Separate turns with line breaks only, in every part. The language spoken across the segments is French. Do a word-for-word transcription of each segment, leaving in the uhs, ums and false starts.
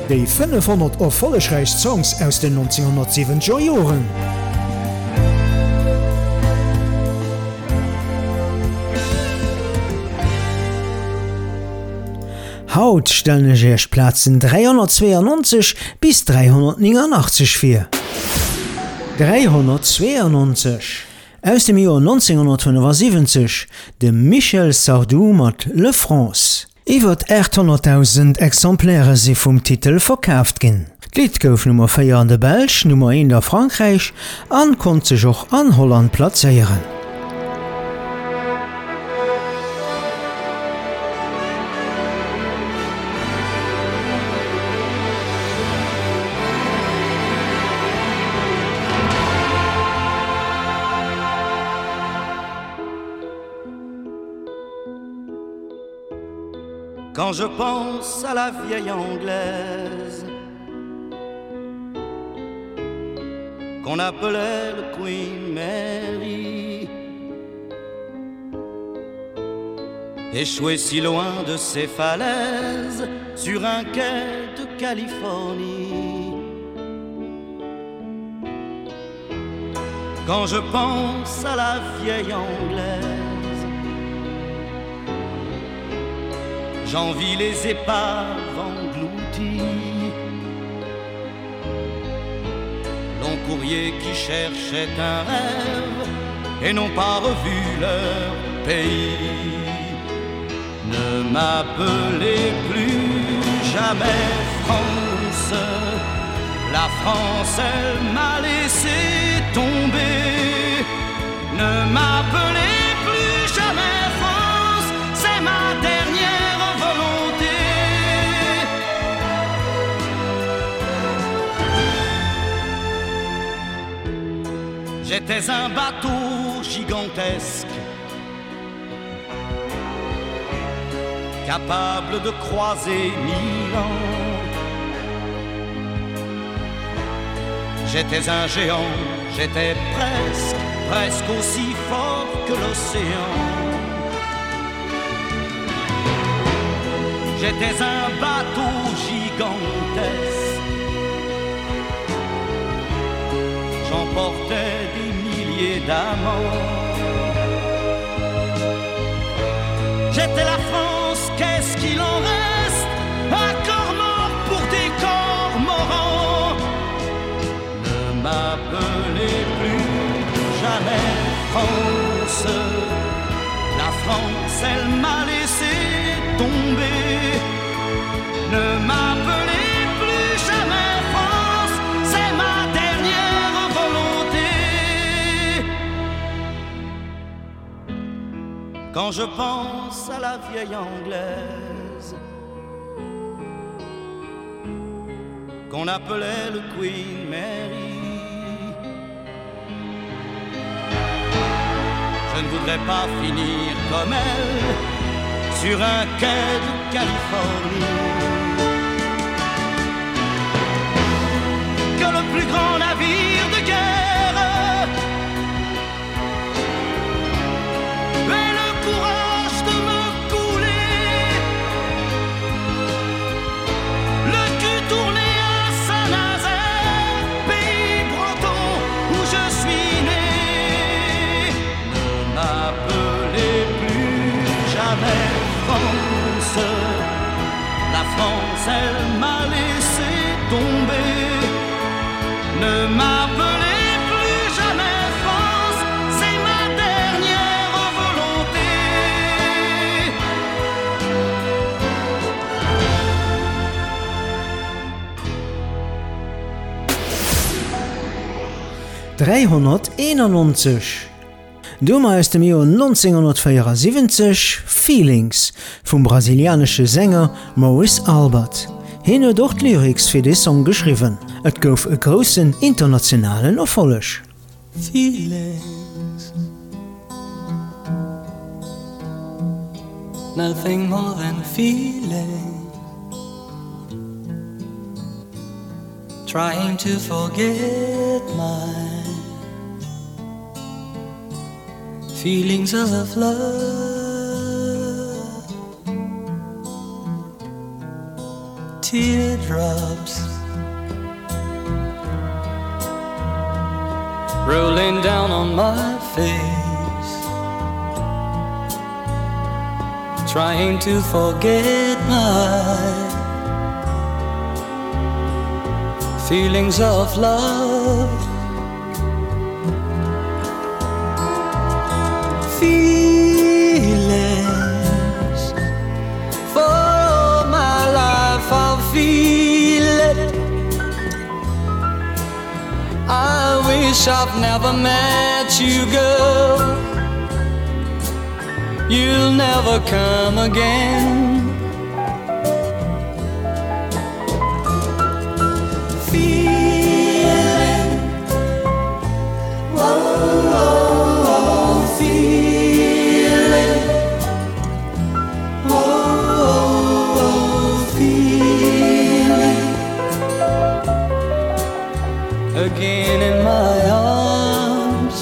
Die fünfhundert erfolgreich Songs aus den neunzehnhundertsiebziger Jahren. Haut stellen ich Plätzen dreihundertzweiundneunzig bis dreihundertneunundachtzig vor. dreihundertzweiundneunzig. Aus dem Jahr neunzehnhundertfünfundsiebzig, de Michel Sardou mit Le France. Iwer achthunderttausend Exemplare sie vom Titel verkauft gin. Lied gouf Nummer vier an der Belsch, Nummer eins der Frankreich, an konnte sich auch an Holland platzieren.
Quand je pense à la vieille anglaise qu'on appelait le Queen Mary, échouée si loin de ses falaises sur un quai de Californie. Quand je pense à la vieille anglaise, j'envie les épaves englouties, long courrier qui cherchait un rêve et n'ont pas revu leur pays. Ne m'appelez plus jamais France, la France elle m'a laissé tomber. Ne m'appelez plus jamais France, c'est ma dernière volonté. J'étais un bateau gigantesque, capable de croiser mille ans. J'étais un géant, j'étais presque, presque aussi fort que l'océan. J'étais un bateau gigantesque, j'emportais des milliers d'amants. J'étais la France, qu'est-ce qu'il en reste? Un corps mort pour des corps morants. Ne m'appelez plus jamais France, la France elle m'a laissé tomber. Ne m'appelez plus jamais France, c'est ma dernière volonté. Quand je pense à la vieille anglaise qu'on appelait le Queen Mary, je ne voudrais pas finir comme elle sur un quai de Californie. Que le plus grand navire de guerre ait le courage de me couler, le cul tourné à Saint-Nazaire, pays breton où je suis né. Ne m'appelez plus jamais France, la France elle m'a laissé tomber. Ne m'appelez plus jamais France, c'est ma dernière volonté.
dreihunderteinundneunzig. Dummer aus dem Jahr neunzehnhundertvierundsiebzig Feelings vom brasilianischen Sänger Maurice Albert. Hin hat dort Lyrics für den Song geschrieben. Et gouf e großen internationalen Erfolg.
Feelings, nothing more than feeling, trying to forget my feelings of love. teardrops rolling down on my face, trying to forget my feelings of love. Feelings for all my life, I'll feel it. I wish I've never met you, girl. You'll never come again. Feeling, whoa, whoa, whoa, feeling, whoa, whoa, whoa, feeling. Again in my arms,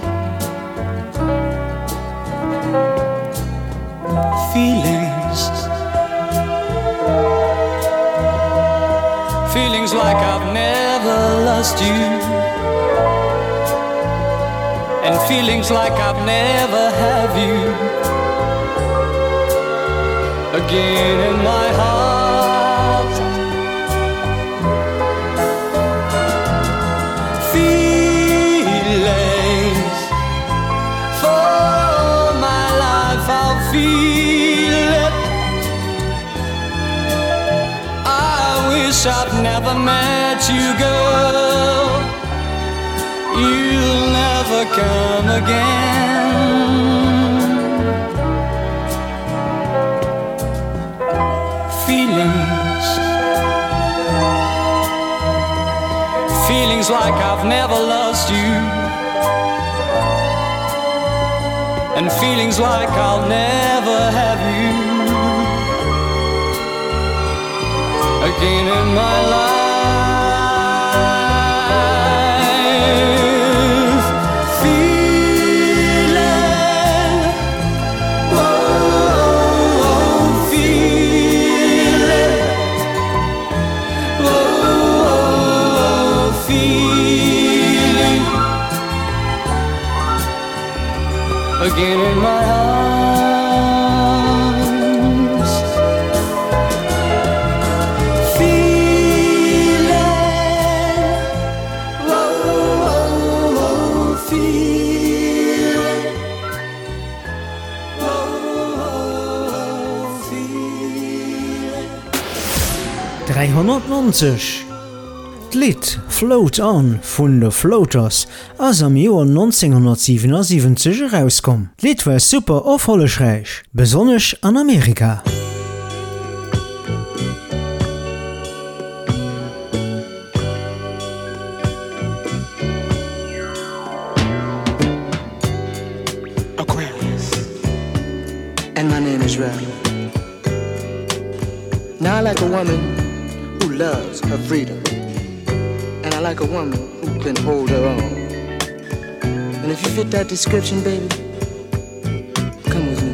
feelings, feelings like I've never lost you, and feelings like I've never have you. Again in my heart, feelings for all my life, I'll feel it. I wish I'd never met you, girl. You'll never come again. Feelings, feelings like I've never lost you, and feelings like I'll never have you again in my life. Feeling, whoa, feeling, whoa, feeling. Again in my arms, feeling, whoa, whoa, feeling, whoa, feeling.
dreihundertneunzig D'Lied Float On vun de Floaters ass am Joer neunzehnhundertsiebenundsiebzig herauskom. D'Lied war super aufhollechräich, besonnech an Amerika.
Aquarius, and my name is Ralph. Now I like a woman who loves her freedom, and I like a woman who can hold her own. And if you fit that description, baby, come with me.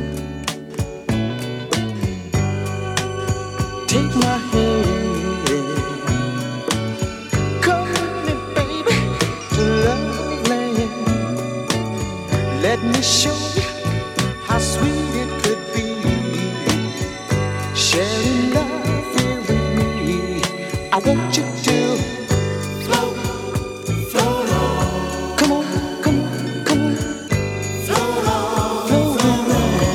Take my hand, come with me, baby, to love land. Let me show you how sweet it could be, sharing love here with me. I want you to float, float on. Come on, come on, come on. Float on, float on.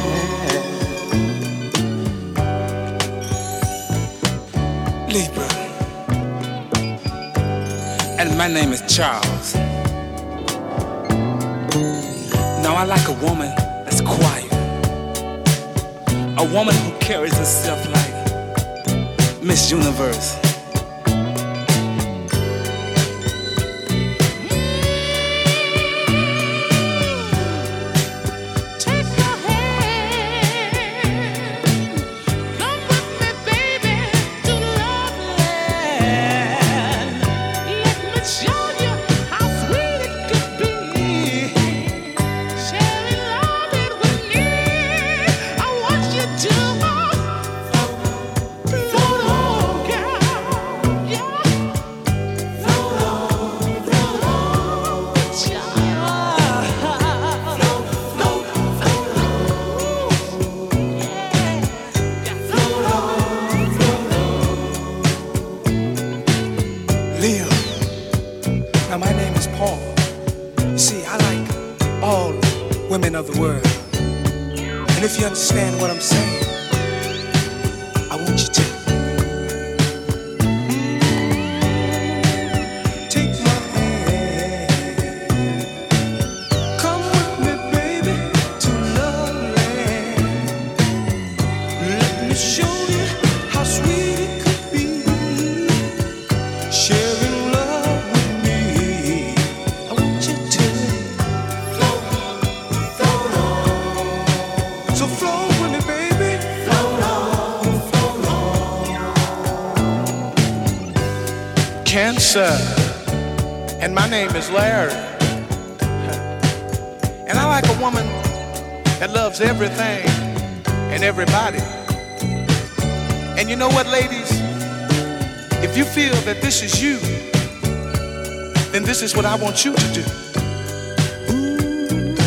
Libra, and my name is Charles. Now I like a woman that's quiet, a woman who carries herself like Miss Universe.
Float on, girl.
if you understand what I'm saying, I want you to take my hand. Come with me, baby, to Love Land. Let me show you how sweet it could be, sharing love with me. I want you to float, float on. So float with me, baby. Float on, float on. Cancer, and my name is Larry. And I like a woman that loves everything and everybody. And you know what, ladies? If you feel that this is you, then this is what I want you to do. Ooh,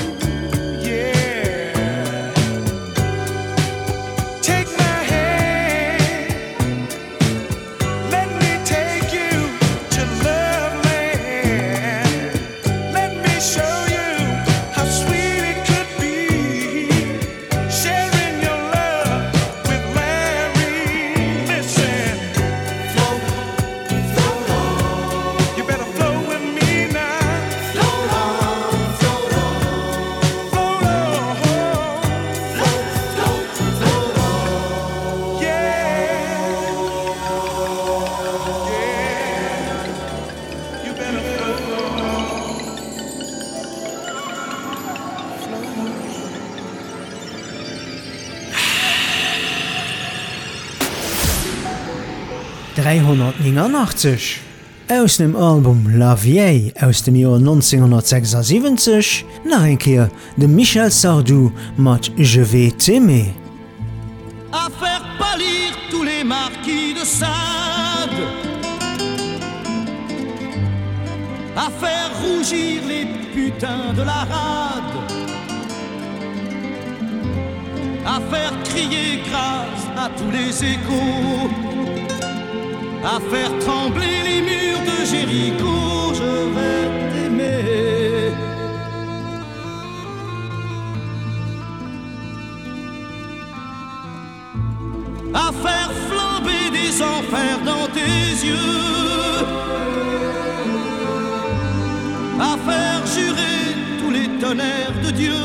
yeah. Take my hand. Let me take you to Love Land. Let me show you how sweet it could be, sharing your love with Larry. Listen, float, float on. You better float with me now. Float on, float on. Float on. Float, float, float on. Yeah. Yeah. You better float on.
dreihundertneunundachtzig. Aus dem Album La Vieille aus dem Jahr neunzehnhundertsechsundsiebzig nach enkeer de Michel Sardou mat Je vais t'aimer.
À faire pâlir tous les marquis de Sade, à faire rougir les putains de la rade, à faire crier grâce à tous les échos, à faire trembler les murs de Jéricho. Je vais t'aimer. À faire flamber des enfers dans tes yeux, à faire jurer tous les tonnerres de Dieu,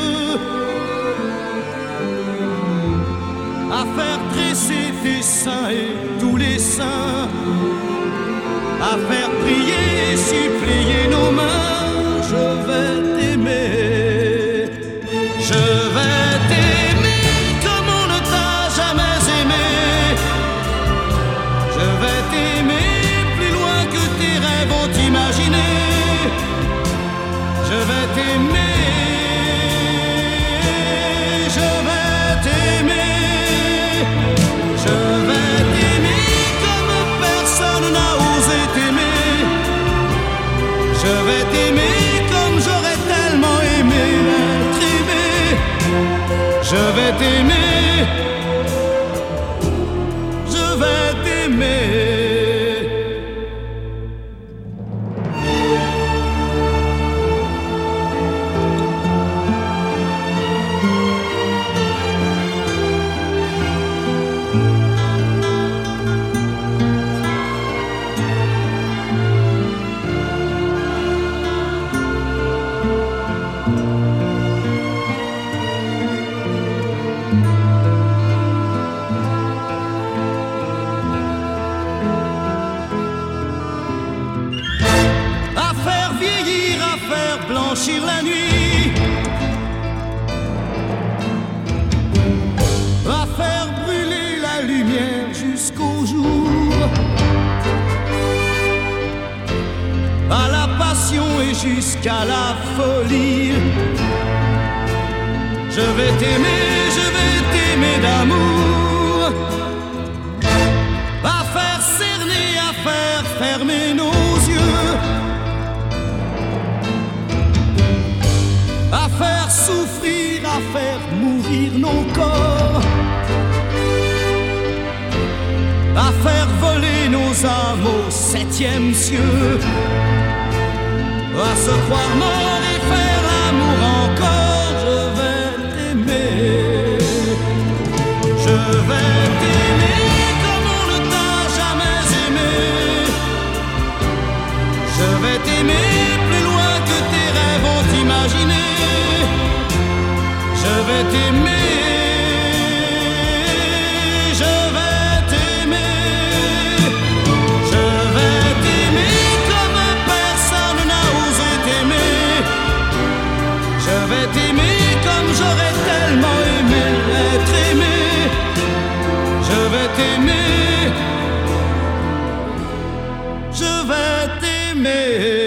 à faire dresser tes seins et tous les saints, à faire prier et supplier nos mains. Je vais t'aimer, je vais t'aimer comme on ne t'a jamais aimé. Je vais t'aimer plus loin que tes rêves ont imaginé. Je vais t'aimer, je vais t'aimer, je vais t'aimer comme personne n'a osé t'aimer. Je vais t'aimer comme j'aurais tellement aimé être aimé. Je vais t'aimer, je vais t'aimer. À faire vieillir, à faire blanchir la nuit, à faire brûler la lumière jusqu'au jour, à la passion et jusqu'à la folie. Je vais t'aimer, je vais t'aimer d'amour, à faire cerner, à faire fermer nos yeux, à faire souffrir, à faire mourir nos corps, à faire voler nos âmes au septième cieux, à se croire mort et faire l'amour encore. Je vais t'aimer, t'aimer, je vais t'aimer.